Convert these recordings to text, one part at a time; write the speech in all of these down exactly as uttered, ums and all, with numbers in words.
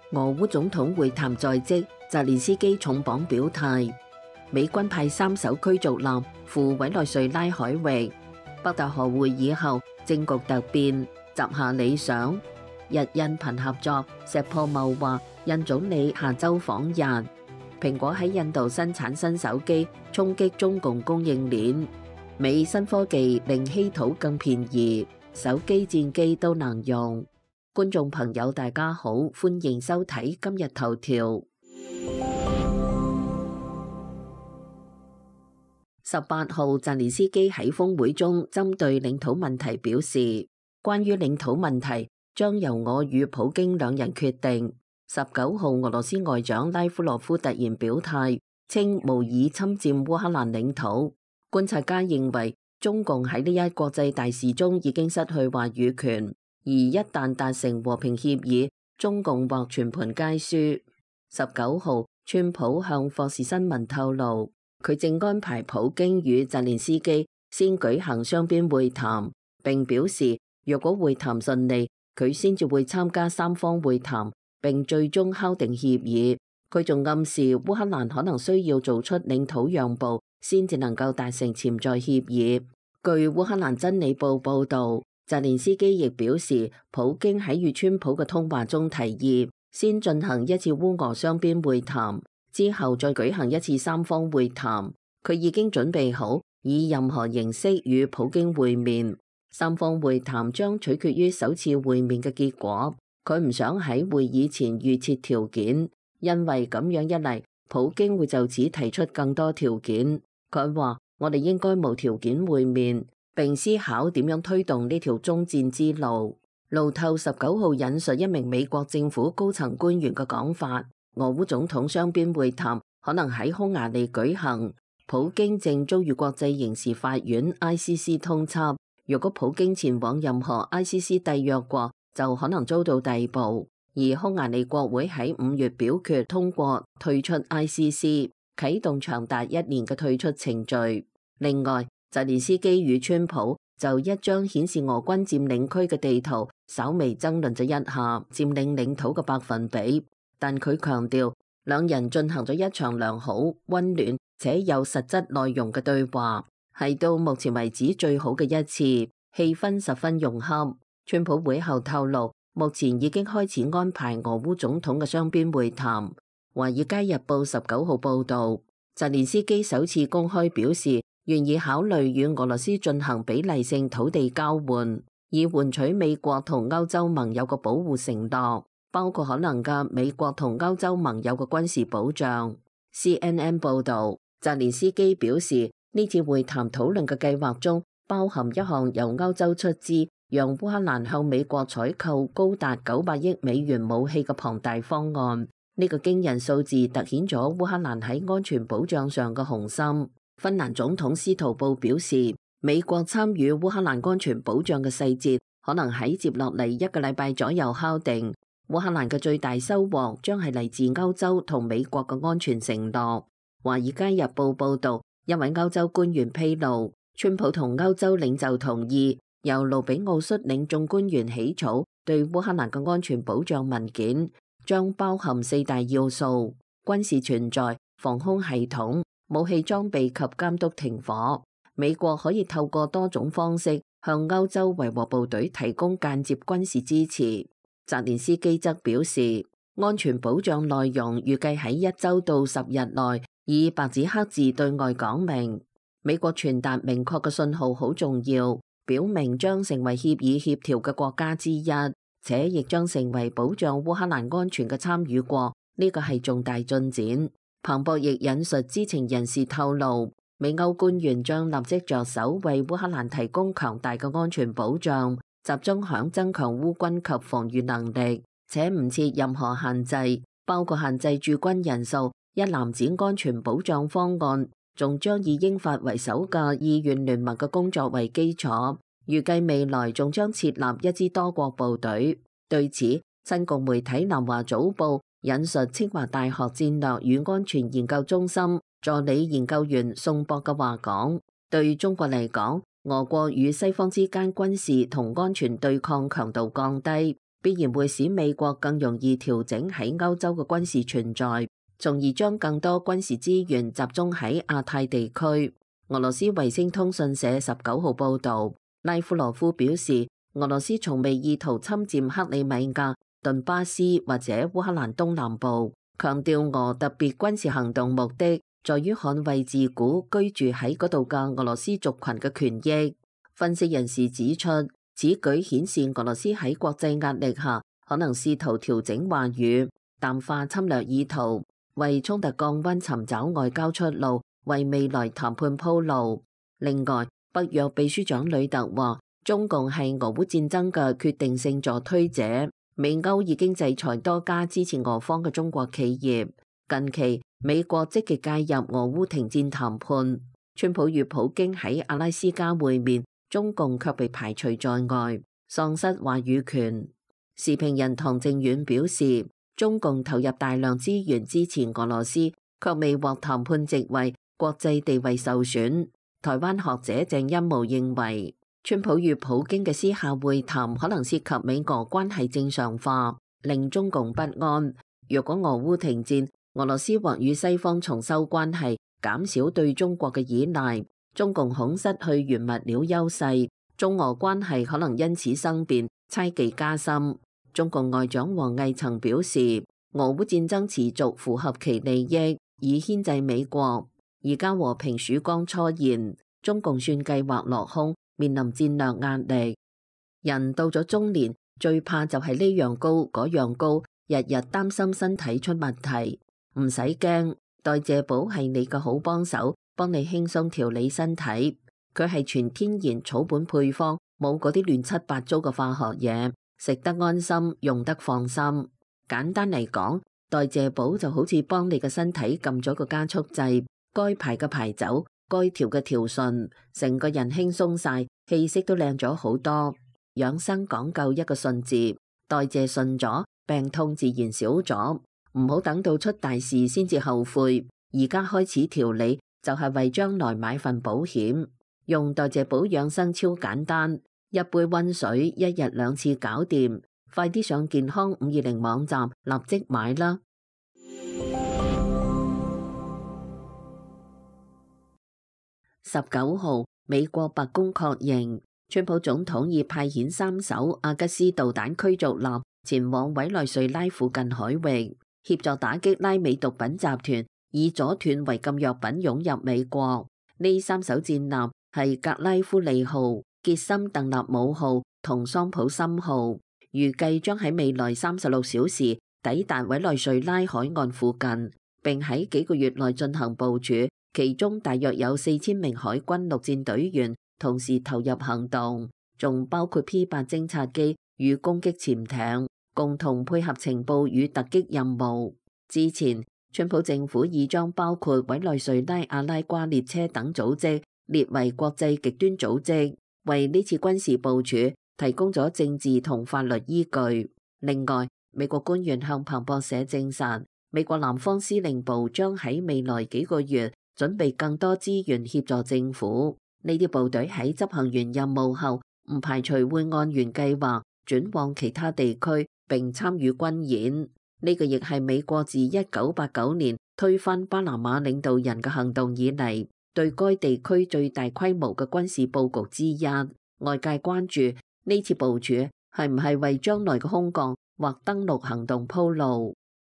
俄烏總統會談在即，澤連斯基重磅表態，美軍派三艘驅逐艦赴委內瑞拉海域。北戴河會議後，政局突變，習下理想。日印頻合作，石破茂話印總理下週訪日。蘋果喺印度生產新手機，衝擊中共供應鏈。美新科技令稀土更便宜，手機戰機都能用。觀眾朋友大家好，歡迎收睇今日頭條。十八號，澤連斯基喺峰會中針對領土問題表示，關於領土問題將由我與普京兩人決定。十九號，俄羅斯外長拉夫羅夫突然表態，稱無意侵佔烏克蘭領土。觀察家認為，中共喺呢一國際大事中已經失去話語權，而一旦達成和平協議，中共或全盤皆輸。十九號，川普向霍士新聞透露，佢正安排普京與澤連斯基先舉行雙邊會談，並表示若果會談順利，佢先至會參加三方會談，並最終敲定協議。佢仲暗示烏克蘭可能需要做出領土讓步，先至能夠達成潛在協議。據烏克蘭真理報報道，澤連斯基亦表示，普京喺與川普嘅通話中提議，先進行一次烏俄雙邊會談，之後再舉行一次三方會談。佢已經準備好以任何形式與普京會面。三方會談將取決於首次會面嘅結果。佢唔想喺會議前預設條件，因為咁樣一嚟，普京會就此提出更多條件。佢話：我哋應該無條件會面，並思考點樣推動呢條終戰之路。路透十九號引述一名美國政府高層官員嘅講法，俄烏總統雙邊會談可能喺匈牙利舉行。普京正遭遇國際刑事法院 I C C 通緝，若果普京前往任何 I C C 締約國，就可能遭到逮捕。而匈牙利國會喺五月表決通過退出 I C C， 啟動長達一年嘅退出程序。另外，澤連斯基與川普就一張顯示俄軍佔領區嘅地圖，稍微爭論咗一下佔領領土嘅百分比，但佢強調兩人進行咗一場良好、溫暖且有實質內容嘅對話，係到目前為止最好嘅一次，氣氛十分融洽。川普會後透露，目前已經開始安排俄烏總統嘅雙邊會談。華爾街日報十九號報道，澤連斯基首次公開表示願意考慮與俄羅斯進行比例性土地交換，以換取美國同歐洲盟友嘅保護承諾，包括可能嘅美國同歐洲盟友嘅軍事保障。C N N 報道，澤連斯基表示呢次會談討論嘅計劃中包含一項由歐洲出資，讓烏克蘭向美國採購高達九百億美元武器嘅龐大方案。呢個驚人數字凸顯咗烏克蘭喺安全保障上嘅雄心。芬蘭總統斯圖布表示，美國參與烏克蘭安全保障嘅細節可能喺接落嚟一個禮拜左右敲定。烏克蘭嘅最大收穫將係嚟自歐洲同美國嘅安全承諾。華爾街日報報道，一位歐洲官員披露，川普同歐洲領袖同意由盧比奧率領眾官員起草對烏克蘭嘅安全保障文件，將包含四大要素：軍事存在、防空系統、武器裝備及監督停火。美國可以透過多種方式向歐洲維和部隊提供間接軍事支持。澤連斯基則表示，安全保障內容預計喺一周到十日內以白紙黑字對外講明。美國傳達明確嘅信號好重要，表明將成為協議協調嘅國家之一，且亦將成為保障烏克蘭安全嘅參與國。呢個係重大進展。彭博亦引述知情人士透露，美歐官員將立即着手為烏克蘭提供強大嘅安全保障，集中響增強烏軍及防禦能力，且唔設任何限制，包括限制駐軍人數。一籃子安全保障方案仲將以英法為首嘅意願聯盟嘅工作為基礎，預計未來仲將設立一支多國部隊。對此，親共媒體南華早報引述清華大學戰略與安全研究中心助理研究員宋博嘅話講，對中國嚟講，俄國與西方之間軍事同安全對抗強度降低， 必然會使美國更容易調整喺歐洲嘅軍事存在，從而將更多軍事資源集中喺亞太地區。俄羅斯衛星通訊社十九號報導，拉夫羅夫表示，俄羅斯從未意圖侵佔克里米亞、頓巴斯或者烏克蘭東南部，強調俄特別軍事行動目的在於捍衛自古居住喺嗰度嘅俄羅斯族群嘅權益。分析人士指出，此舉顯示俄羅斯喺國際壓力下可能試圖調整話語，淡化侵略意圖，為衝突降溫尋找外交出路，為未來談判鋪路。另外，北約秘書長呂特話，中共係俄烏戰爭嘅決定性助推者，美歐已經制裁多家支持俄方嘅中國企業。近期，美國積極介入俄烏停戰談判，川普與普京喺阿拉斯加會面，中共卻被排除在外，喪失話語權。時評人唐正遠表示，中共投入大量資源支持俄羅斯，卻未獲談判席位，國際地位受損。台灣學者鄭欽模認為，川普與普京嘅私下會談可能涉及美俄關係正常化，令中共不安。若果俄烏停戰，俄羅斯或與西方重修關係，減少對中國嘅依賴，中共恐失去原物料優勢，中俄關係可能因此生變，猜忌加深。中共外長王毅曾表示，俄烏戰爭持續符合其利益，以牽制美國。而家和平曙光初現，中共算計劃落空，面臨戰略壓力。人到咗中年，最怕就係呢樣高嗰樣高，日日擔心身體出問題。唔使驚，代謝寶係你嘅好幫手，幫你輕鬆調理身體。佢係全天然草本配方，冇嗰啲亂七八糟嘅化學嘢，食得安心，用得放心。簡單嚟講，代謝寶就好似幫你嘅身體撳咗個加速掣，該排嘅排走，該調嘅調順，成個人輕鬆晒，氣色都靚咗好多。養生講究一個順字，代謝順咗，病痛自然少咗。唔好等到出大事先至後悔，而家開始調理就係為將來買份保險。用代謝寶養生超簡單，一杯溫水，一日兩次搞掂。快啲上健康五二零網站立即買啦！十九號，美國白宮確認，川普總統已派遣三艘阿吉斯導彈驅逐艦前往委內瑞拉附近海域，協助打擊拉美毒品集團，以阻斷違禁藥品湧入美國。呢三艘戰艦係格拉夫利號、傑森鄧納姆號同桑普森號，預計將喺未來三十六小時抵達委內瑞拉海岸附近，並喺幾個月內進行部署。其中大約有四千名海軍陸戰隊員同時投入行動，仲包括 P 八偵察機與攻擊潛艇，共同配合情報與突擊任務。之前，川普政府已將包括委內瑞拉阿拉瓜列車等組織列為國際極端組織，為呢次軍事部署提供咗政治同法律依據。另外，美國官員向彭博社證實，美國南方司令部將喺未來幾個月準備更多資源協助政府。呢啲部隊喺執行完任務後，唔排除會按原計劃轉往其他地區並參與軍演。呢個亦係美國自一九八九年推翻巴拿馬領導人嘅行動以嚟，對該地區最大規模嘅軍事佈局之一。外界關注呢次部署係唔係為將來嘅空降或登陸行動鋪路。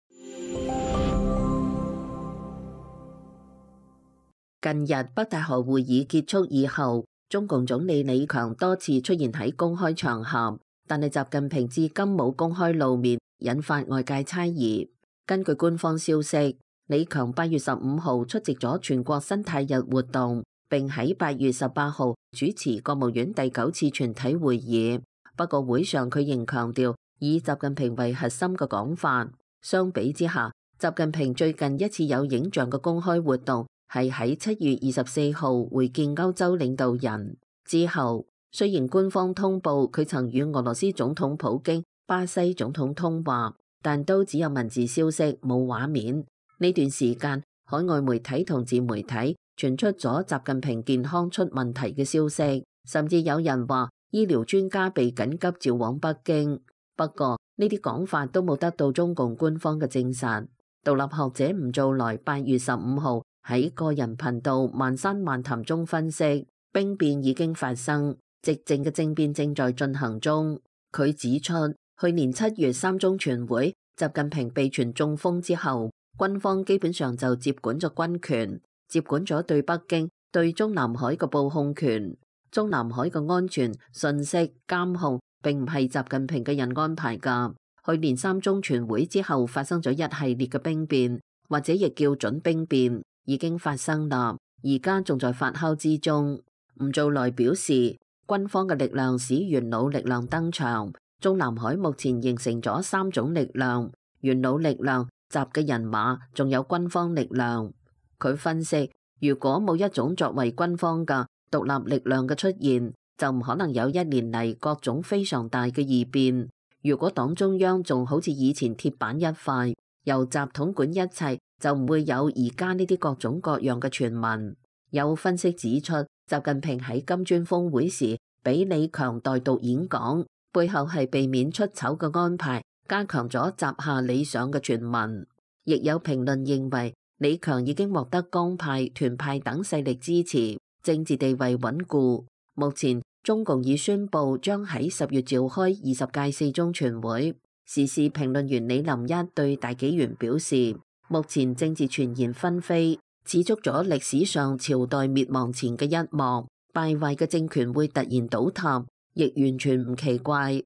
近日北戴河會議結束以後，中共總理李強多次出現喺公開場合，但係習近平至今冇公開露面，引發外界猜疑。根據官方消息，李強八月十五號出席咗全國生態日活動，並喺八月十八號主持國務院第九次全體會議。不過會上佢仍強調以習近平為核心嘅講法。相比之下，習近平最近一次有影像嘅公開活動係喺七月二十四號會見歐洲領導人之後，雖然官方通報佢曾與俄羅斯總統普京、巴西總統通話，但都只有文字消息，冇畫面。呢段時間，海外媒體同自媒體傳出咗習近平健康出問題嘅消息，甚至有人話醫療專家被緊急召往北京。 不過呢啲講法都冇得到中共官方嘅證實。獨立學者吳造來八月十五號喺個人頻道《漫山漫談》中分析，兵變已經發生，執政嘅政變正在進行中。佢指出，去年七月三中全會，習近平被傳中風之後，軍方基本上就接管咗軍權，接管咗對北京、對中南海嘅布控權。中南海嘅安全、信息、監控並唔係習近平嘅人安排㗎。去年三中全會之後發生咗一系列嘅兵變，或者亦叫準兵變，已經發生啦，而家仲在發酵之中。吳造來表示，軍方嘅力量使元老力量登場，中南海目前形成咗三種力量：元老力量、習嘅人馬，仲有軍方力量。佢分析，如果冇一種作為軍方嘅獨立力量嘅出現，就唔可能有一年嚟各種非常大嘅異變。如果黨中央仲好似以前鐵板一塊，由習統管一切，就唔會有而家呢啲各種各樣嘅傳聞。有分析指出，習近平喺金磚峰會時俾李強代讀演講，背後係避免出醜嘅安排，加強咗習下理想嘅傳聞。亦有評論認為，李強已經獲得江派、團派等勢力支持，政治地位穩固。目前中共已宣布將喺十月召開二十屆四中全會。時事評論員李林一對大紀元表示，目前政治傳言紛飛，似足咗歷史上朝代滅亡前嘅一幕，敗壞嘅政權會突然倒塌，亦完全唔奇怪。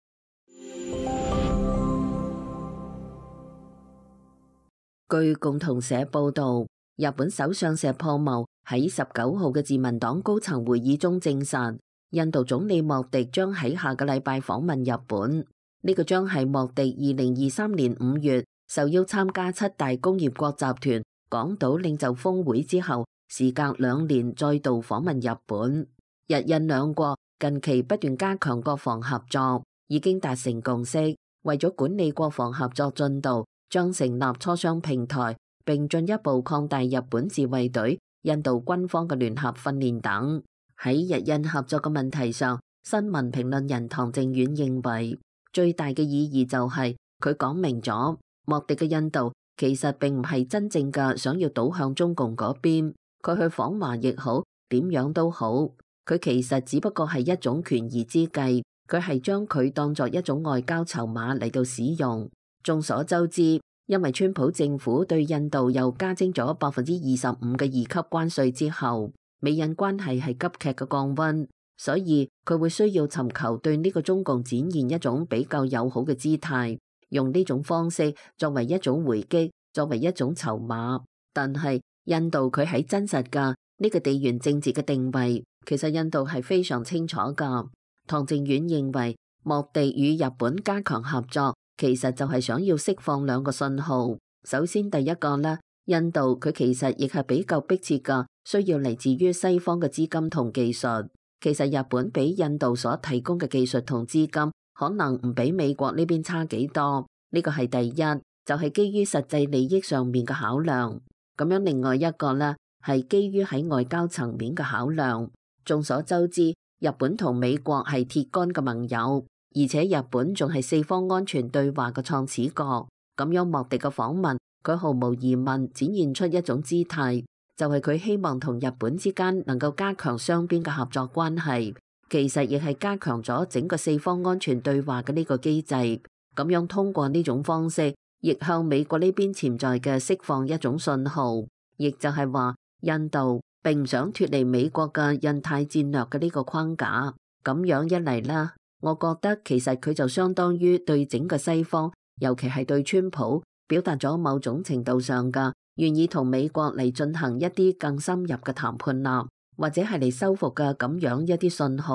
據共同社報導，日本首相石破茂喺十九號嘅自民黨高層會議中證實，印度總理莫迪將喺下個禮拜訪問日本。呢個將係莫迪二零二三年五月受邀參加七大工業國集團廣島領袖峰會之後，時隔兩年再度訪問日本。日印兩國近期不斷加強國防合作，已經達成共識，為咗管理國防合作進度，將成立磋商平台，並進一步擴大日本自衛隊、印度軍方嘅聯合訓練等。喺日印合作嘅問題上，新聞評論人唐正遠認為，最大嘅意義就係佢講明咗，莫迪嘅印度其實並唔係真正嘅想要倒向中共嗰邊，佢去訪華亦好，點樣都好，佢其實只不過係一種權宜之計，佢係將佢當作一種外交籌碼嚟到使用。眾所周知，因為川普政府對印度又加徵咗百分之二十五嘅二級關稅之後，美印關係係急劇嘅降溫。所以佢會需要尋求對呢個中共展現一種比較友好嘅姿態，用呢種方式作為一種回擊，作為一種籌碼。但係印度佢喺真實嘅呢個地緣政治嘅定位，其實印度係非常清楚㗎。唐正遠認為，莫迪與日本加強合作，其實就係想要釋放兩個信號。首先第一個呢，印度佢其實亦係比較迫切㗎，需要嚟自於西方嘅資金同技術。其實日本俾印度所提供嘅技術同資金，可能唔比美國呢邊差幾多。呢個係第一，就係基於實際利益上面嘅考量。咁樣另外一個呢，係基於喺外交層面嘅考量。眾所周知，日本同美國係鐵桿嘅盟友，而且日本仲係四方安全對話嘅創始國。咁樣莫迪嘅訪問，佢毫無疑問展現出一種姿態。就係佢希望同日本之間能夠加強雙邊嘅合作關係，其實亦係加強咗整個四方安全對話嘅呢個機制。咁樣通過呢種方式，亦向美國呢邊潛在嘅釋放一種信號，亦就係話印度並唔想脫離美國嘅印太戰略嘅呢個框架。咁樣一嚟啦，我覺得其實佢就相當於對整個西方，尤其係對川普，表達咗某種程度上嘅願意同美國嚟進行一啲更深入嘅談判啦，或者係嚟修復嘅咁樣一啲信號。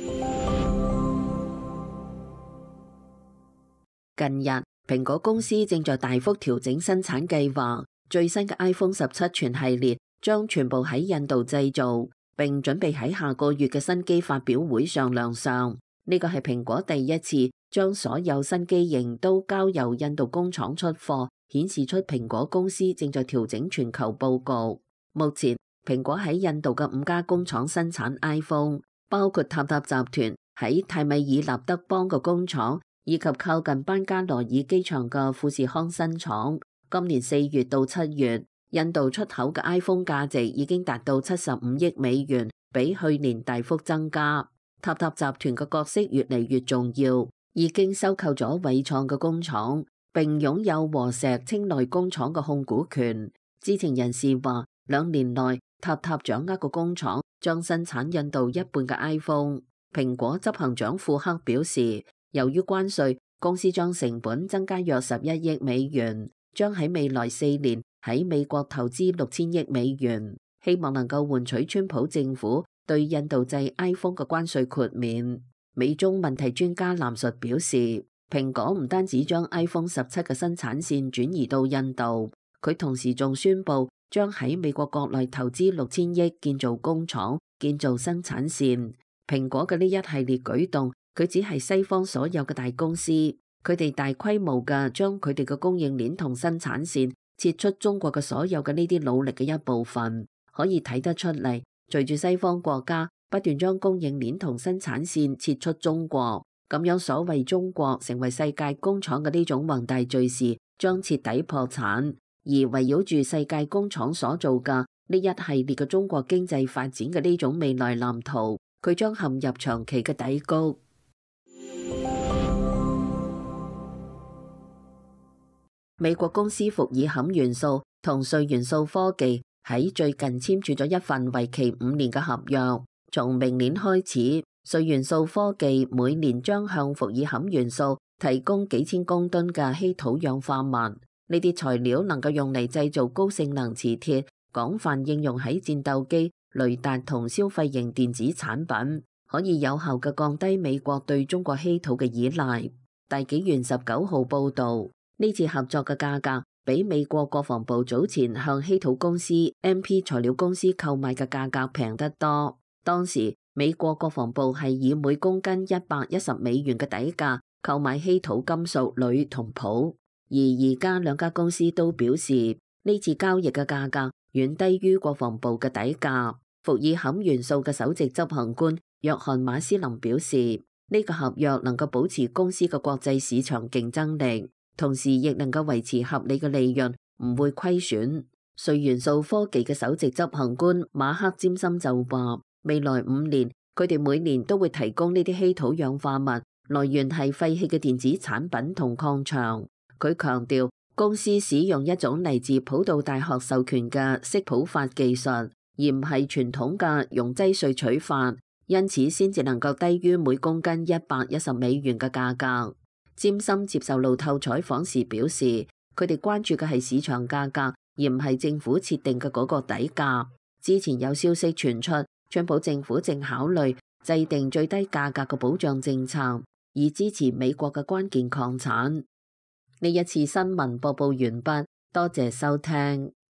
近日，蘋果公司正在大幅調整生產計劃，最新嘅 iPhone 十七全系列將全部喺印度製造，並準備喺下個月嘅新機發表會上亮相。呢個係蘋果第一次將所有新機型都交由印度工廠出貨，顯示出蘋果公司正在調整全球佈局。目前，蘋果喺印度嘅五家工廠生產 iPhone，包括塔塔集團喺泰米爾納德邦嘅工廠， 以及靠近班加羅爾機場嘅富士康新廠。今年四月到七月，印度出口嘅 iPhone 價值已經達到七十五億美元，比去年大幅增加。塔塔集團嘅角色越嚟越重要，已經收購咗緯創嘅工廠，並擁有和碩清內工廠嘅控股權。知情人士話，兩年內塔塔掌握嘅工廠將生產印度一半嘅 iPhone。蘋果執行長庫克表示，由於關稅，公司將成本增加約十一億美元，將喺未來四年喺美國投資六千億美元，希望能夠換取川普政府對印度製 iPhone 嘅關稅豁免。美中問題專家藍述表示，蘋果唔單止將 iPhone 十七嘅生產線轉移到印度，佢同時仲宣布將喺美國國內投資六千億建造工廠、建造生產線。蘋果嘅呢一系列舉動，佢只係西方所有嘅大公司，佢哋大規模嘅將佢哋嘅供應鏈同生產線撤出中國嘅所有嘅呢啲努力嘅一部分，可以睇得出嚟。隨住西方國家不斷將供應鏈同生產線撤出中國，咁樣所謂中國成為世界工廠嘅呢種宏大敘事將徹底破產，而圍繞住世界工廠所做嘅呢一系列嘅中國經濟發展嘅呢種未來藍圖，佢將陷入長期嘅低谷。美國公司福爾坎元素同瑞元素科技喺最近簽署咗一份為期五年嘅合約，從明年開始，瑞元素科技每年將向福爾坎元素提供幾千公噸嘅稀土氧化物，呢啲材料能夠用嚟製造高性能磁鐵，廣泛應用喺戰鬥機、雷達同消費型電子產品，可以有效嘅降低美國對中國稀土嘅依賴。大紀元十九號報導，呢次合作嘅價格比美國國防部早前向稀土公司 M P 材料公司購買嘅價格平得多。當時美國國防部係以每公斤一百一十美元嘅底價購買稀土金屬鋁同鈽，而而家兩家公司都表示呢次交易嘅價格遠低於國防部嘅底價。福爾坎元素嘅首席執行官約翰馬斯林表示，呢個合約能夠保持公司嘅國際市場競爭力，同時亦能夠維持合理嘅利潤，唔會虧損。瑞元素科技嘅首席執行官馬克詹森就話，未來五年佢哋每年都會提供呢啲稀土氧化物，來源係廢棄嘅電子產品同礦場。佢強調，公司使用一種嚟自普渡大學授權嘅色譜法技術，而唔係傳統嘅溶劑萃取法，因此先至能夠低於每公斤一百一十美元嘅價格。詹森接受路透採訪時表示，佢哋關注嘅係市場價格，而唔係政府設定嘅嗰個底價。之前有消息傳出，川普政府正考慮制定最低價格嘅保障政策，以支持美國嘅關鍵礦產。呢一次新聞播報完畢，多謝收聽。